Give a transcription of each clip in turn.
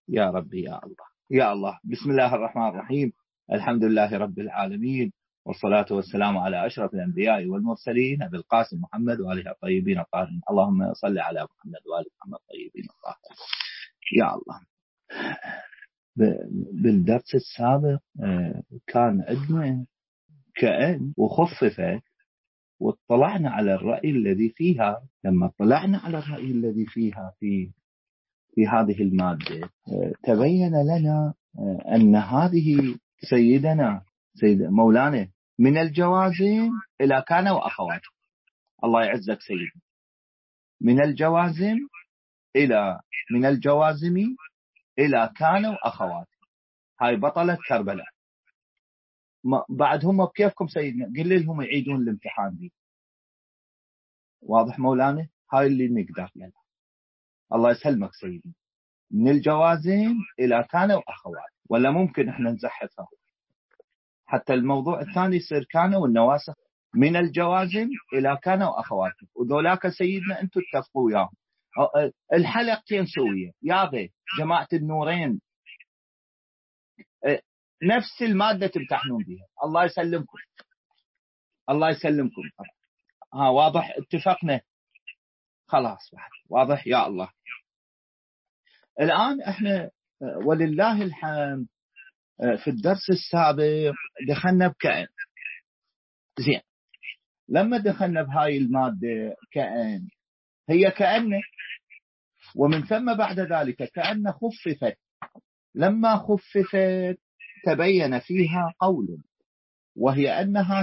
يا ربي يا الله يا الله. بسم الله الرحمن الرحيم. الحمد لله رب العالمين، والصلاة والسلام على أشرف الأنبياء والمرسلين أبي القاسم محمد وآله الطيبين الطاهرين. اللهم صل على محمد وآل محمد الطيبين الطاهرين. يا الله. بالدرس السابق كان عندنا كأن وخففت، واطلعنا على الرأي الذي فيها. لما اطلعنا على الرأي الذي فيها في هذه المادة، تبين لنا أن هذه سيد مولانا من الجوازم إلى كان وأخواته. الله يعزك سيدي. من الجوازم إلى كان وأخواته. هاي بطلة كربلاء. بعد هم بكيفكم سيدنا، قل لهم يعيدون الامتحان دي. واضح مولانا؟ هاي اللي نقدر لنا. الله يسلمك سيدي. من الجوازم إلى كان وأخوات، ولا ممكن إحنا نزحفها حتى الموضوع الثاني يصير كان والنواسخ. من الجوازم إلى كان وأخواته، وذولاك سيدنا أنتم اتفقوا وياهم. الحلقتين سوية يا جماعة النورين، نفس المادة تمتحنون بها. الله يسلمكم، الله يسلمكم. ها واضح؟ اتفقنا خلاص بعد واضح. يا الله. الآن احنا ولله الحمد في الدرس السابق دخلنا بكائن. زين، لما دخلنا بهاي المادة كائن، هي كأن، ومن ثم بعد ذلك كأن خففت. لما خففت تبين فيها قول، وهي أنها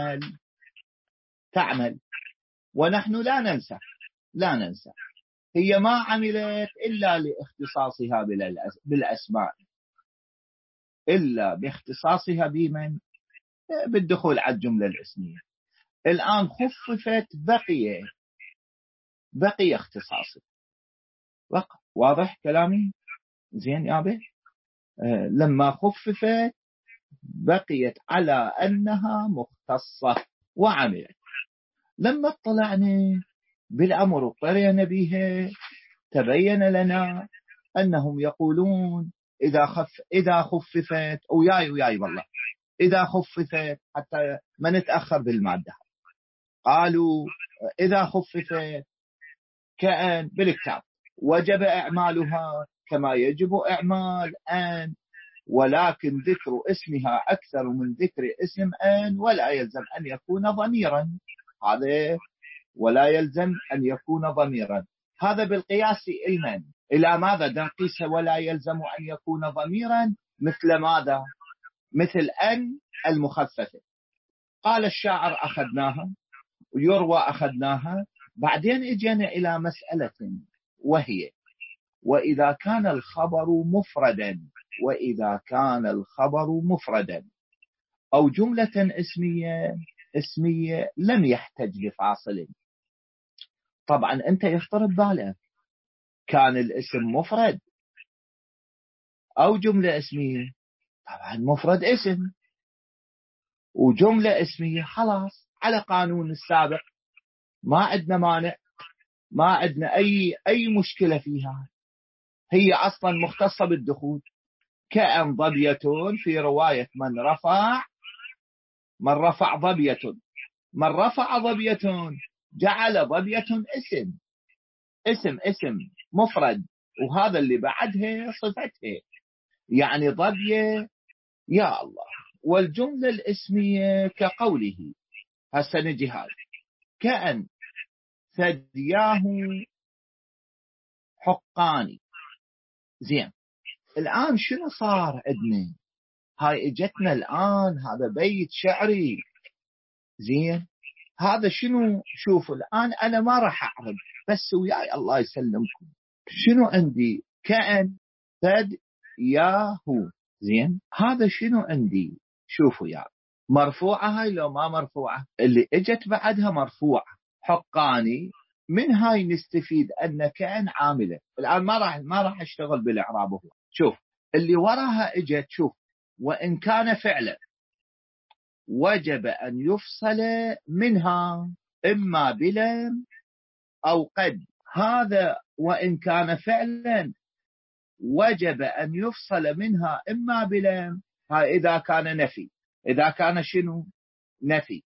تعمل، ونحن لا ننسى. هي ما عملت إلا لاختصاصها بالأسماء، إلا باختصاصها بمن؟ بالدخول على الجملة الاسمية. الآن خففت، بقي اختصاصه. واضح كلامي؟ زين يا أبي. لما خففت بقيت على أنها مختصة وعملت. لما اطلعنا بالأمر واضطرينا بها، تبين لنا أنهم يقولون إذا خففت، وياي والله، إذا خففت حتى ما نتأخر بالمادة. قالوا إذا خففت كأن بالكتاب وجب إعمالها كما يجب إعمال أن، ولكن ذكر اسمها أكثر من ذكر اسم أن، ولا يلزم أن يكون ضميرا. هذا ولا يلزم أن يكون ضميرا، هذا بالقياس إلى ماذا نقيس ولا يلزم أن يكون ضميرا؟ مثل ماذا؟ مثل أن المخففة. قال الشاعر أخذناها، ويروى أخذناها. بعدين اجينا إلى مسألة، وهي وإذا كان الخبر مفردا أو جملة اسمية لم يحتج لفاصل. طبعا أنت يخطر ببالك كان الاسم مفرد أو جملة اسمية. طبعا مفرد اسم وجملة اسمية، خلاص على قانون السابق، ما عندنا مانع، ما عندنا أي مشكلة فيها. هي أصلا مختصة بالدخول. كأن ضبية في رواية من رفع ضبية جعل ضبية اسم مفرد، وهذا اللي بعدها صفتها، يعني ضبية. يا الله. والجملة الاسمية كقوله، هسه نجي هذا كأن ثدياه حقاني. زين، الآن شنو صار عندنا؟ هاي اجتنا الآن، هذا بيت شعري. زين، هذا شنو؟ شوفوا الآن أنا ما راح أعرض، بس وياي الله يسلمكم. شنو عندي؟ كأن ثدياه. زين، هذا شنو عندي؟ شوفوا يا مرفوعة هاي لو ما مرفوعة؟ اللي اجت بعدها مرفوعة. حقاني، من هاي نستفيد أن كأن عاملة. الآن ما راح اشتغل بالإعراب. هو شوف اللي وراها اجت، شوف وإن كان فعلا وجب أن يفصل منها إما بلم أو قد. هذا وإن كان فعلا وجب أن يفصل منها إما بلام، إذا كان نفي، إذا كان شنو نفي،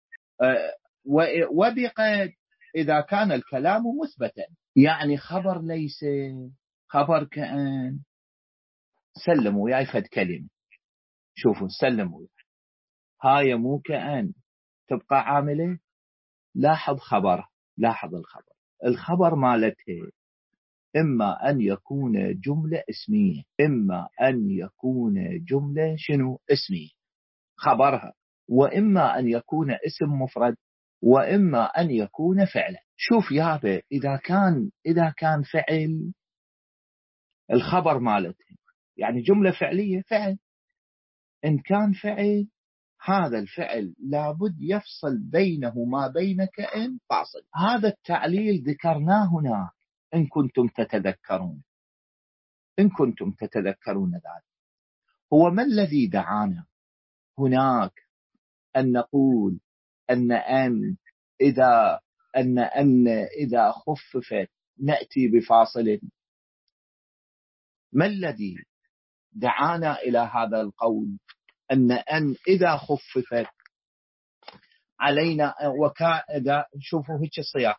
وبقيد إذا كان الكلام مثبتا. يعني خبر ليس، خبر كأن، سلموا وياي فد كلمة، شوفوا سلموا وياي، هاي مو كأن تبقى عاملة. لاحظ خبر، لاحظ الخبر، الخبر مالته إما أن يكون جملة اسمية، إما أن يكون جملة شنو اسمية خبرها، وإما أن يكون اسم مفرد، وإما أن يكون فعلا. شوف يابا، إذا كان فعل الخبر مالته يعني جملة فعلية فعل، إن كان فعل هذا الفعل لابد يفصل بينه ما بين كائن فاصل. هذا التعليل ذكرناه هنا إن كنتم تتذكرون، إن كنتم تتذكرون ذلك. هو ما الذي دعانا هناك أن نقول أن إذا خففت نأتي بفاصل؟ ما الذي دعانا إلى هذا القول أن إذا خففت علينا إذا شوفوا هيك الصياغة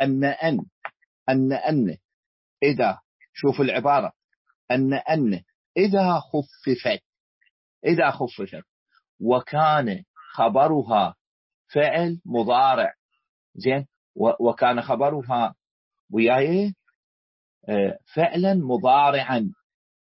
أن إذا، شوفوا العبارة أن إذا خففت وكان خبرها فعل مضارع، زين، وكان خبرها وياي فعلا مضارعا،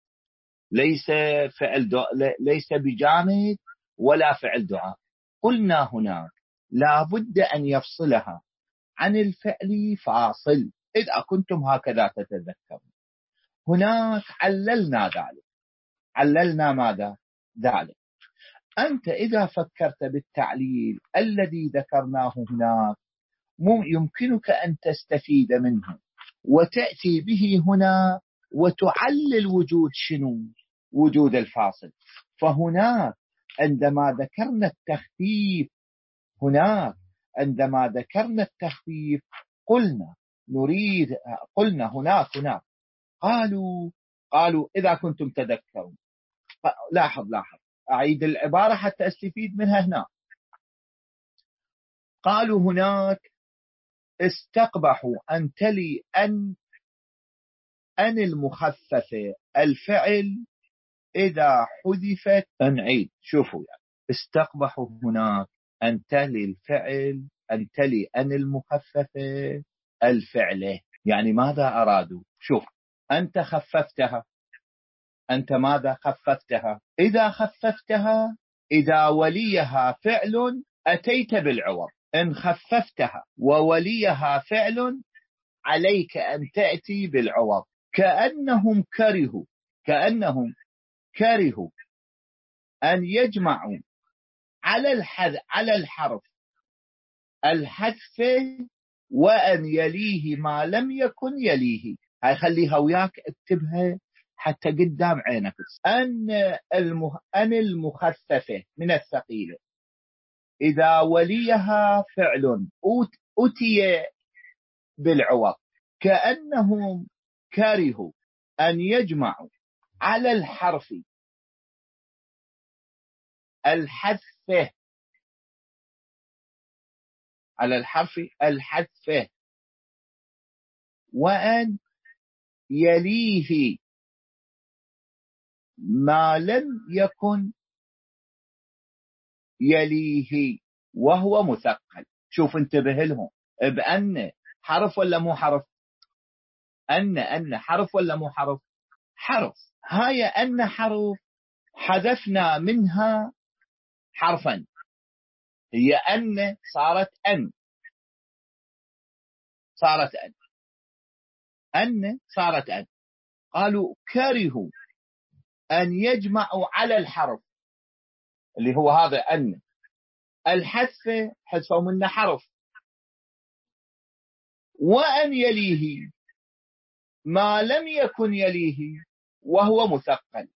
ليس بجامد ولا فعل دعاء. قلنا هناك لابد أن يفصلها عن الفعل فاصل، إذا كنتم هكذا تتذكرون. هناك عللنا ذلك، عللنا ماذا ذلك؟ أنت إذا فكرت بالتعليل الذي ذكرناه هناك يمكنك أن تستفيد منه وتأتي به هنا وتعلل وجود شنو؟ وجود الفاصل. فهناك عندما ذكرنا التخفيف، عندما ذكرنا التخفيف قلنا هناك قالوا إذا كنتم تذكرون. لاحظ أعيد العبارة حتى أستفيد منها هنا. قالوا هناك استقبحوا أن تلي أن المخففة الفعل إذا حذفت. نعيد، شوفوا يعني استقبحوا هناك أن تلي الفعل، أن تلي أن المخففة الفعلة. يعني ماذا أرادوا؟ شوف، أنت خففتها، أنت ماذا خففتها؟ إذا خففتها إذا وليها فعل أتيت بالعوض. إن خففتها ووليها فعل عليك أن تأتي بالعوض. كأنهم كرهوا أن يجمعوا على الحرف الحذف وأن يليه ما لم يكن يليه. هاي خليها وياك، اكتبها حتى قدام عينك. أن المخففة من الثقيلة إذا وليها فعل أتي بالعوض. كأنهم كرهوا أن يجمعوا على الحرف الحذف، على الحرف الحذف وأن يليه ما لم يكن يليه وهو مثقل. شوف انتبه لهم، بأن حرف ولا مو حرف؟ أن حرف ولا مو حرف؟ حرف. هاي أن حرف حذفنا منها حرفا، هي أن صارت أن صارت أن. قالوا كرهوا أن يجمعوا على الحرف اللي هو هذا أن الحذف، حذفوا منه حرف، وأن يليه ما لم يكن يليه وهو مثقل.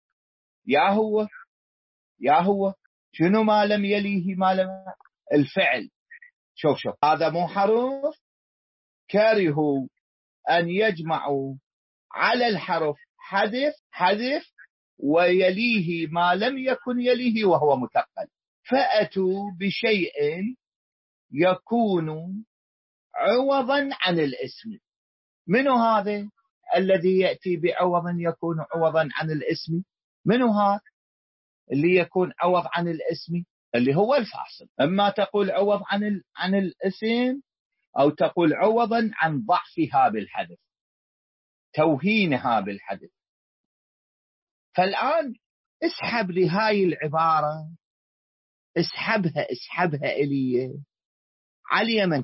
يا هو شنو ما لم يليه؟ الفعل. شوف هذا مو حرف. كرهوا أن يجمعوا على الحرف حذف ويليه ما لم يكن يليه وهو مثقل. فأتوا بشيء يكون عوضا عن الاسم. من هذا الذي يأتي بعوضا يكون عوضا عن الاسم؟ من هذا اللي يكون عوض عن الاسم؟ اللي هو الفاصل. اما تقول عوض عن الاسم، او تقول عوضا عن ضعفها بالحذف، توهينها بالحذف. فالآن اسحب لي هاي العبارة، اسحبها إلي على من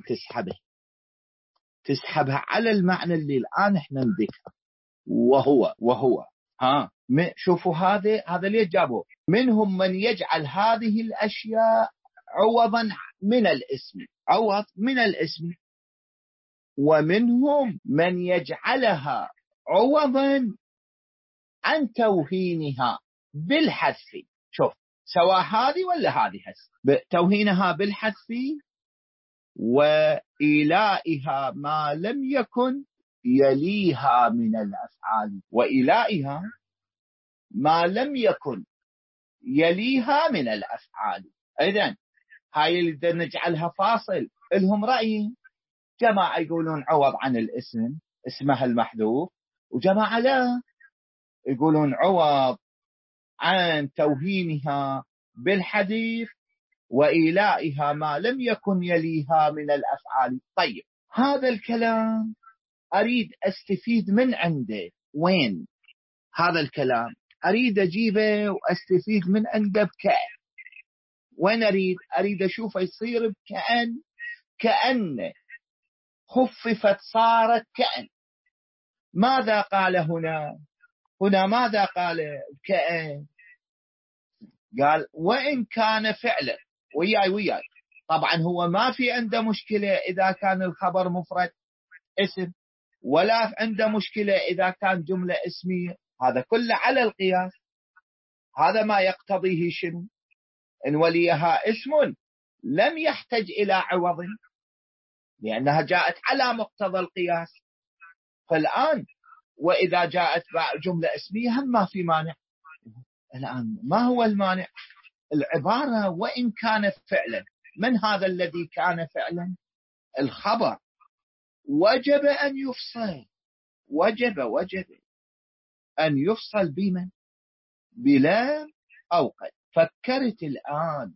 تسحبها على المعنى اللي الآن احنا نذكره، وهو شوفوا هذا ليه جابوه. منهم من يجعل هذه الأشياء عوضا من الاسم، عوض من الاسم، ومنهم من يجعلها عوضا عن توهينها بالحذف. شوف، سواء هذه ولا هذه هسه، توهينها بالحذف وإيلائها ما لم يكن يليها من الأفعال، وإيلائها ما لم يكن يليها من الأفعال. إذن هاي اللي نجعلها فاصل لهم رأي. جماعة يقولون عوض عن الاسم، اسمها المحذوف، وجماعة لا، يقولون عوض عن توهينها بالحذف وإيلائها ما لم يكن يليها من الأفعال. طيب، هذا الكلام أريد أستفيد من عنده. وين هذا الكلام؟ أريد أجيبه وأستفيد من عنده بكأن. وين أريد أشوفه يصير كأن خففت صارت كأن. ماذا قال هنا ماذا قال كأن؟ قال وإن كان فعلا. وياي طبعا هو ما في عنده مشكلة إذا كان الخبر مفرد اسم، ولا عنده مشكلة إذا كان جملة اسمية، هذا كله على القياس. هذا ما يقتضيه شنو؟ إن وليها اسم لم يحتج إلى عوض، لأنها جاءت على مقتضى القياس. فالآن وإذا جاءت جملة اسمية هم ما في مانع. الآن ما هو المانع؟ العبارة وإن كان فعلا. من هذا الذي كان فعلا؟ الخبر. وجب أن يفصل، وجب أن يفصل بمن؟ بلا أو قد. فكرت الآن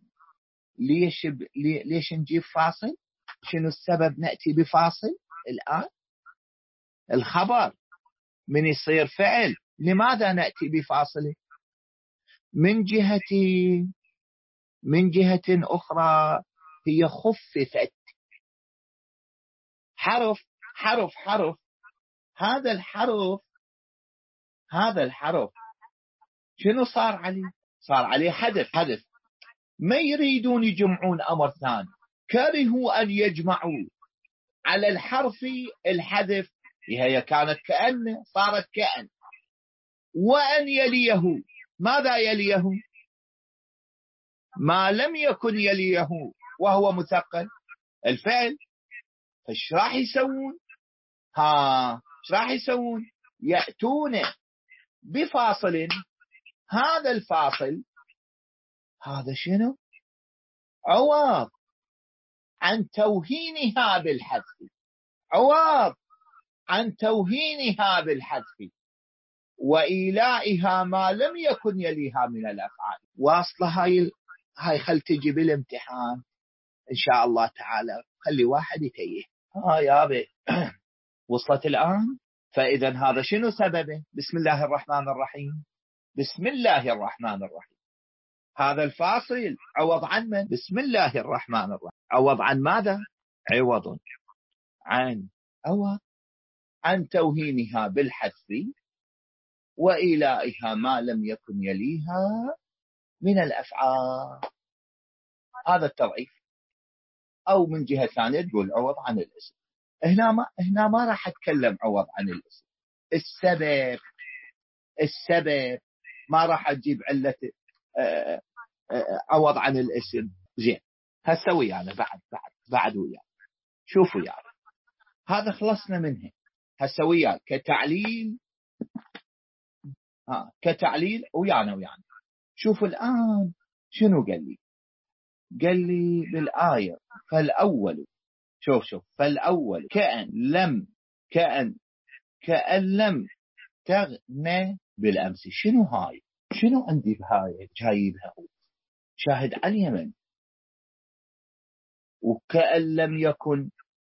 ليش نجيب فاصل؟ شنو السبب نأتي بفاصل الآن؟ الخبر من يصير فعل، لماذا نأتي بفاصله؟ من جهة أخرى هي خففت. حرف هذا الحرف شنو صار عليه؟ صار عليه حذف. ما يريدون يجمعون أمر ثاني، كرهوا أن يجمعوا على الحرف الحذف. هي كانت كأن، صارت كأن. وأن يليه، ماذا يليه؟ ما لم يكن يليه وهو مثقل، الفعل. فايش راح يسوون؟ ايش راح يسوون؟ يأتون بفاصل. هذا الفاصل هذا شنو؟ عوض عن توهينها بالحذف، عوض عن توهينها بالحذف وإيلائها ما لم يكن يليها من الأفعال. واصلة هاي خل تجي بالامتحان إن شاء الله تعالى، خلي واحد يتيه. يا أبي وصلت الآن؟ فإذا هذا شنو سببه؟ بسم الله الرحمن الرحيم. بسم الله الرحمن الرحيم. هذا الفاصل عوض عن من؟ بسم الله الرحمن الرحيم. عوض عن ماذا؟ عوض عن توهينها بالحذف وإيلائها ما لم يكن يليها من الأفعال. هذا التضعيف. أو من جهة ثانية تقول عوض عن الاسم. هنا ما راح أتكلم عوض عن الاسم. السبب ما راح أجيب علة عوض عن الاسم. زين، هسه ويانا بعد ويانا. شوفوا يعني هذا خلصنا منه. هسه وياك كتعليل كتعليل ويانا. شوف الآن شنو قال لي؟ قال لي بالآية فالأول، شوف فالأول كأن لم تغنى بالأمس. شنو هاي؟ شنو عندي بهاي جايبها؟ شاهد على اليمن، وكأن لم يكن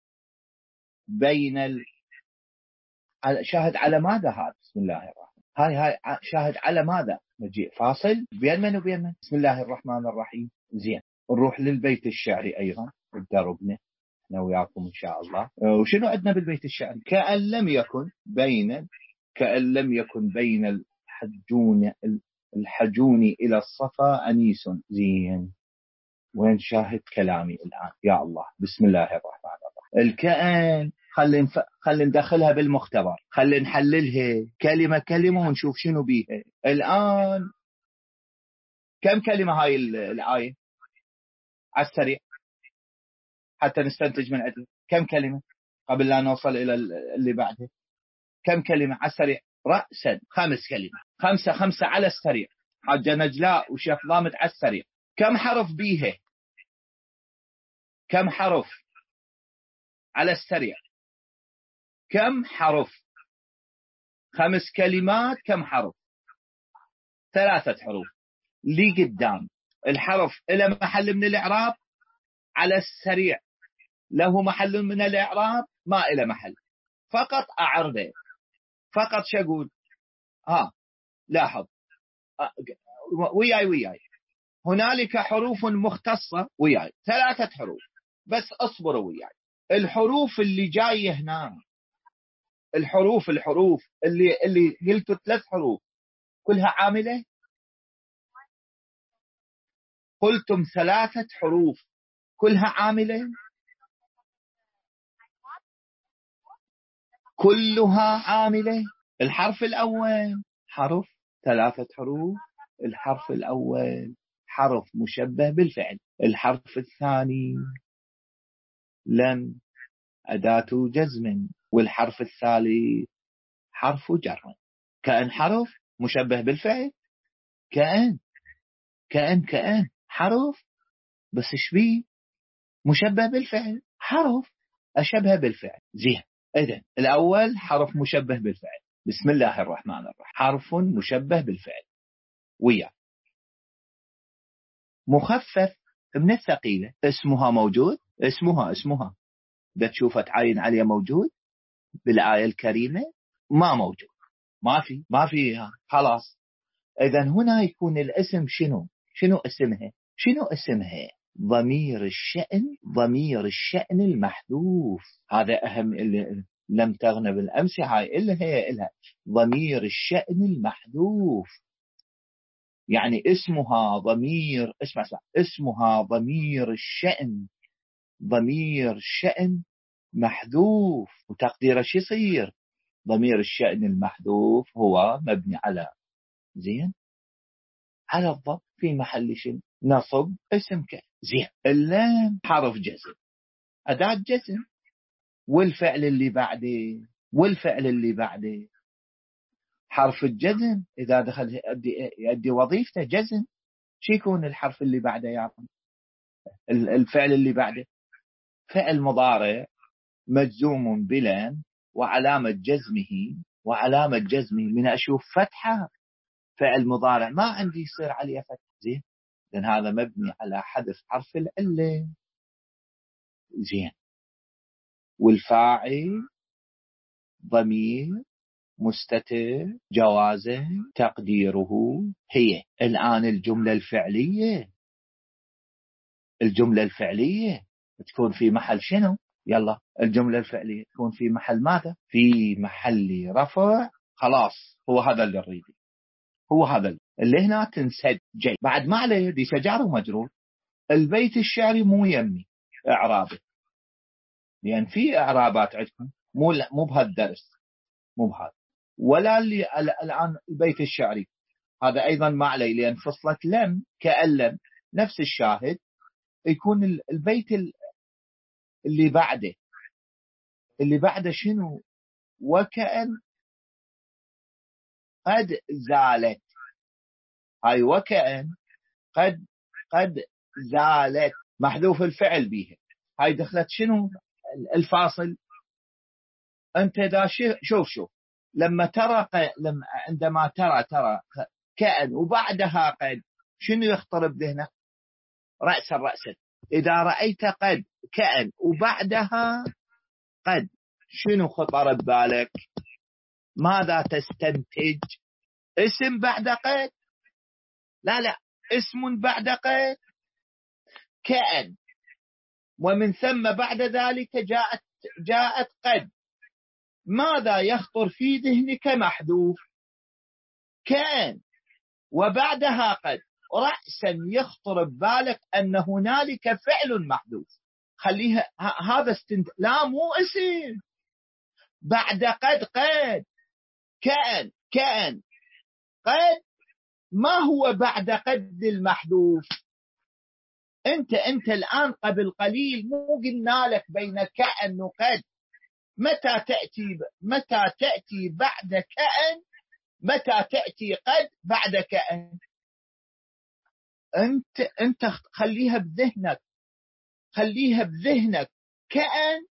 بين شاهد على ماذا هذا؟ بسم الله الرحمن. هاي شاهد على ماذا؟ مجيء فاصل بين من وبين من؟ بسم الله الرحمن الرحيم. زين، نروح للبيت الشعري أيضا بدربنا احنا وياكم إن شاء الله. وشنو عندنا بالبيت الشعري؟ كأن لم يكن بين الحجون إلى الصفا أنيس. زين، وين شاهد كلامي الآن؟ يا الله، بسم الله الرحمن الرحيم. الكأن خلي ندخلها بالمختبر، خلي نحللها كلمة كلمة ونشوف شنو بيها. الآن كم كلمة هاي الآية على السريع حتى نستنتج من عدها؟ كم كلمة قبل لا نوصل إلى اللي بعده؟ كم كلمة على السريع رأسا؟ 5 كلمة، 5 على السريع. حاجة نجلاء وشيخ ضامد على السريع. كم حرف بيها؟ كم حرف على السريع؟ كم حرف؟ 5 كلمات، كم حرف؟ 3 حروف. لي قدام الحرف إلى محل من الإعراب على السريع، له محل من الإعراب ما إلى محل، فقط أعربه. فقط شقول لاحظ وياي هنالك حروف مختصة وياي، 3 حروف بس، اصبروا وياي. الحروف اللي جاية هنا، الحروف اللي قلتوا 3 حروف كلها عاملة. قلتم 3 حروف كلها عاملة، كلها عاملة. الحرف الأول حرف، 3 حروف. الحرف الأول حرف مشبه بالفعل. الحرف الثاني لم أداة جزم. والحرف الثالث حرف جر. كأن حرف مشبه بالفعل، كأن حرف، بس شبيه مشبه بالفعل، حرف أشبه بالفعل. زين، إذن الأول حرف مشبه بالفعل. بسم الله الرحمن الرحيم. حرف مشبه بالفعل ويا مخفف من الثقيلة. اسمها موجود، اسمها ده تشوفها تعاين عليه موجود بالآية الكريمة؟ ما موجود، ما فيها، خلاص. إذن هنا يكون الاسم شنو اسمها؟ ضمير الشأن المحذوف. هذا أهم. اللي لم تغنى بالأمس هاي إلها ضمير الشأن المحذوف. يعني اسمها ضمير الشأن، ضمير شأن محذوف. وتقديره شو يصير؟ ضمير الشأن المحذوف هو مبني على على الضم في محل نصب اسم زين. اللام حرف جزم، أداة جزم. والفعل اللي بعده حرف الجزم إذا دخل يؤدي وظيفته جزم. شو يكون الحرف اللي بعده يا رب؟ الفعل اللي بعده فعل مضارع مجزوم بلام، وعلامة جزمه من أشوف فتحة. فعل مضارع ما عندي يصير عليه فتح. زين، لأن هذا مبني على حذف حرف العلة. زين، والفاعل ضمير مستتر جوازه تقديره هي. الآن الجملة الفعلية تكون في محل شنو؟ يلا، الجملة الفعلية تكون في محل ماذا؟ في محل رفع. خلاص، هو هذا اللي نريده، هو هذا اللي هنا تنسد جاي بعد ما عليه دي شجار ومجرور. البيت الشعري مو يمي إعرابه، لأن في إعرابات عندكم مو بهالدرس، مو بهذا، ولا اللي الآن البيت الشعري هذا أيضا ما عليه، لأن فصلة لم كأن لم نفس الشاهد. يكون البيت اللي بعده شنو؟ وكأن قد زالت. هاي وكأن قد زالت محذوف الفعل بها. هاي دخلت شنو الفاصل؟ انت دا شوف لما عندما ترى كأن وبعدها قد، شنو يخطر بذهنك؟ رأسا. إذا رأيت قد كأن وبعدها قد، شنو خطر ببالك؟ ماذا تستنتج؟ اسم بعد قد؟ لا، اسم بعد قد كأن، ومن ثم بعد ذلك جاءت قد. ماذا يخطر في ذهنك محذوف؟ كأن وبعدها قد. رأسا يخطر ببالك أن هنالك فعل محذوف. خليها هذا لا مو اسم. بعد قد كأن قد. ما هو بعد قد المحذوف؟ انت الآن قبل قليل مو قلنا لك بين كأن وقد متى تأتي بعد كأن، متى تأتي قد بعد كأن؟ انت خليها بذهنك. كأن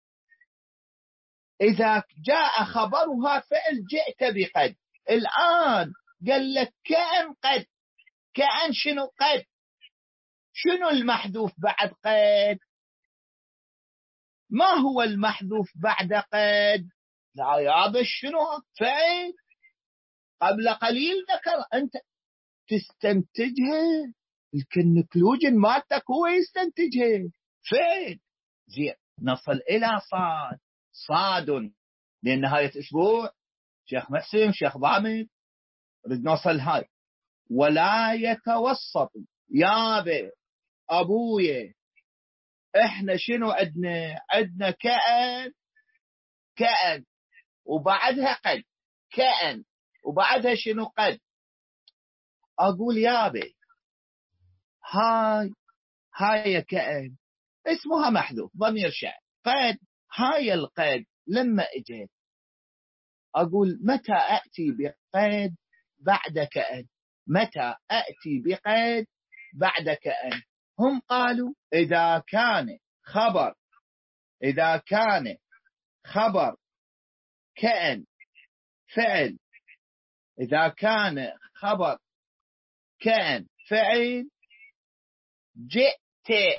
إذا جاء خبرها فعل جئت بقد. الآن قال لك كأن قد. كأن شنو قد؟ شنو المحذوف بعد قد؟ ما هو المحذوف بعد قد؟ لا يا شنو فعل قبل قليل ذكر. أنت تستنتجها، الكنكلوجن مالتك هو يستنتجها. فعل. زين، نصل إلى صاد لنهاية أسبوع. شيخ محسن، شيخ ضامن، نريد نوصل هاي. ولا يتوسط يا أبويا. إحنا شنو عندنا كأن وبعدها قد. كأن وبعدها شنو قد. أقول يابي هاي كأن اسمها محذوف ضمير شأن. قد، هاي القد لما اجت أقول متى أأتي بقد بعد كأن؟ متى أأتي بقد بعد كأن؟ هم قالوا إذا كان خبر كأن فعل، إذا كان خبر كأن فعل جئت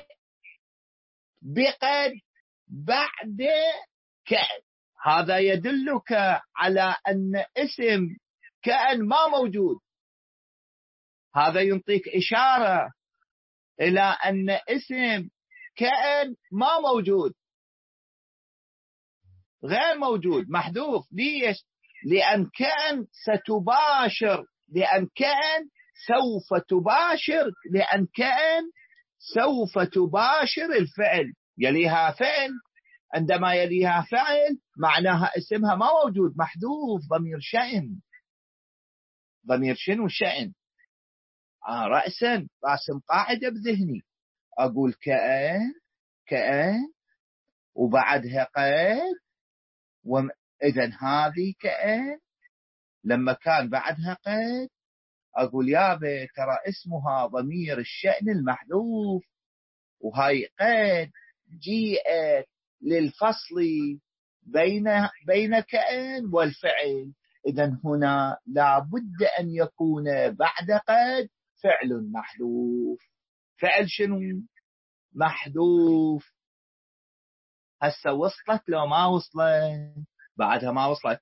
بقد بعد كأن. هذا يدلك على أن اسم كأن ما موجود. هذا ينطيك إشارة إلى أن اسم كأن ما موجود، غير موجود، محذوف. ليش؟ لأن كأن سوف تباشر الفعل، يليها فعل. عندما يليها فعل معناها اسمها ما موجود، محذوف ضمير شأن. ضمير شنو؟ شأن. رأسا راسم قاعدة بذهني. أقول كأن وبعدها قد. إذن هذه كأن لما كان بعدها قد أقول يابا ترى اسمها ضمير الشأن المحذوف، وهاي قد جيئت للفصل بين كأن والفعل. إذن هنا لا بد أن يكون بعد قد فعل محذوف. فعل شنو؟ محذوف. هسه وصلت لو ما وصلت؟ بعدها ما وصلت.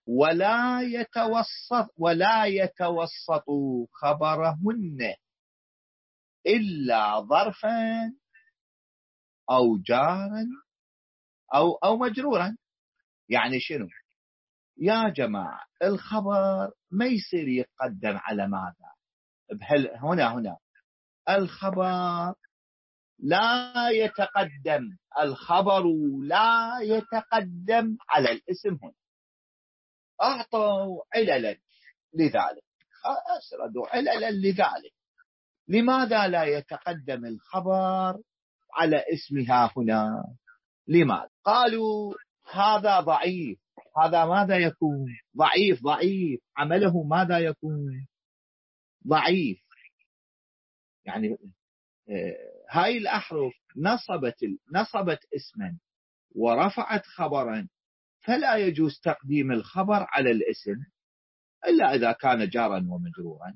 ولا يتوسط خبرهن إلا ظرفا أو جارا أو مجرورا. يعني شنو يا جماعة؟ الخبر ما يصير يقدم على ماذا؟ هنا الخبر لا يتقدم، الخبر لا يتقدم على الاسم. هنا أعطوا عللا لذلك، أسردوا عللا لذلك. لماذا لا يتقدم الخبر على اسمها هنا؟ لماذا؟ قالوا هذا ضعيف. هذا ماذا يكون؟ ضعيف. عمله ماذا يكون؟ ضعيف. يعني هاي الأحرف نصبت اسما ورفعت خبرا، فلا يجوز تقديم الخبر على الاسم إلا إذا كان جارا ومجرورا.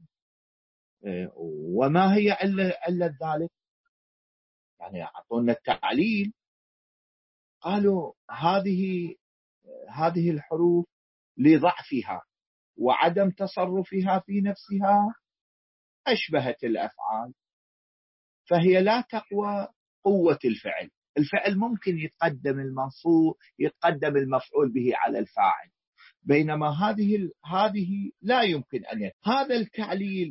وما هي علة ذلك؟ يعني أعطونا التعليل، قالوا هذه الحروف لضعفها وعدم تصرفها في نفسها أشبهت الأفعال، فهي لا تقوى قوة الفعل. الفعل ممكن يتقدم المفعول به على الفاعل، بينما هذه لا يمكن هذا التعليل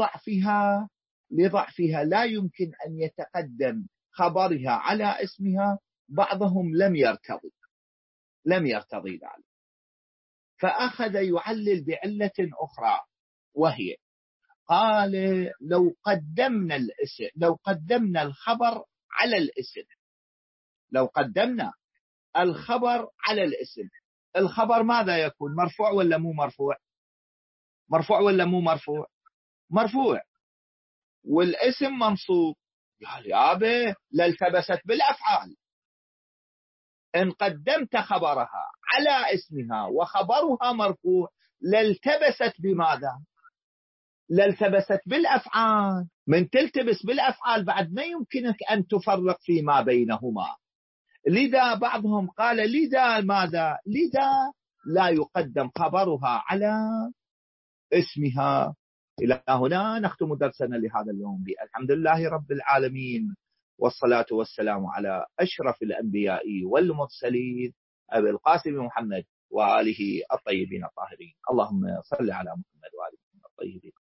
لضعفها لا يمكن أن يتقدم خبرها على اسمها. بعضهم لم يرتضي ذلك، فأخذ يعلل بعلة أخرى، وهي قال لو قدمنا الخبر على الاسم، الخبر ماذا يكون؟ مرفوع ولا مو مرفوع؟ مرفوع. والاسم منصوب. قال يابا لالتبست بالأفعال. إن قدمت خبرها على اسمها وخبرها مرفوع لالتبست بماذا؟ لالتبست بالأفعال. من تلتبس بالأفعال بعد ما يمكنك أن تفرق فيما بينهما. لذا بعضهم قال لذا لا يقدم خبرها على اسمها. إلى هنا نختم درسنا لهذا اليوم. الحمد لله رب العالمين، والصلاة والسلام على أشرف الأنبياء والمرسلين أبي القاسم محمد وآله الطيبين الطاهرين. اللهم صل على محمد وآله الطيبين.